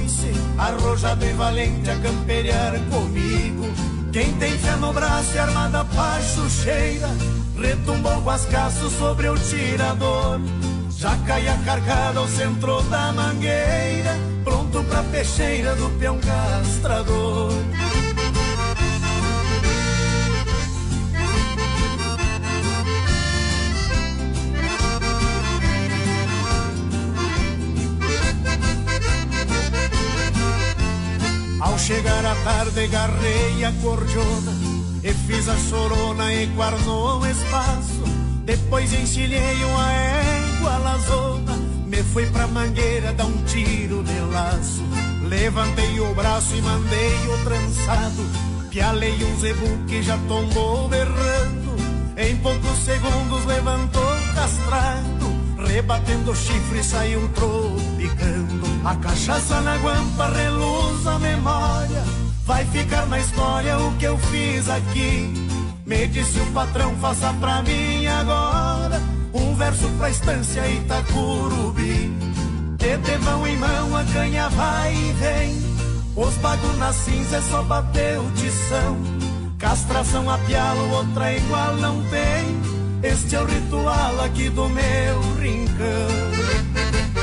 foice, arrojado e valente a camperear comigo. Quem tem fé no braço e armada pachucheira, retumbou com as caças sobre o tirador. Já caia cargada ao centro da mangueira, pronto pra peixeira do peão castrador. Ao chegar a tarde garrei a cordiona e fiz a chorona e guarnou o espaço. Depois enchilhei uma égua lazona, me fui pra mangueira dar um tiro de laço. Levantei o braço e mandei o trançado, pialei um zebu que já tombou berrando. Em poucos segundos levantou castrado, rebatendo o chifre e saiu tropicando. A cachaça na guampa reluz a memória, vai ficar na história o que eu fiz aqui. Me disse o patrão, faça pra mim agora um verso pra estância Itacurubi. De devão em mão a canha vai e vem, os bagos na cinza é só bater o tição. Castração a pialo, outra igual não tem, este é o ritual aqui do meu rincão.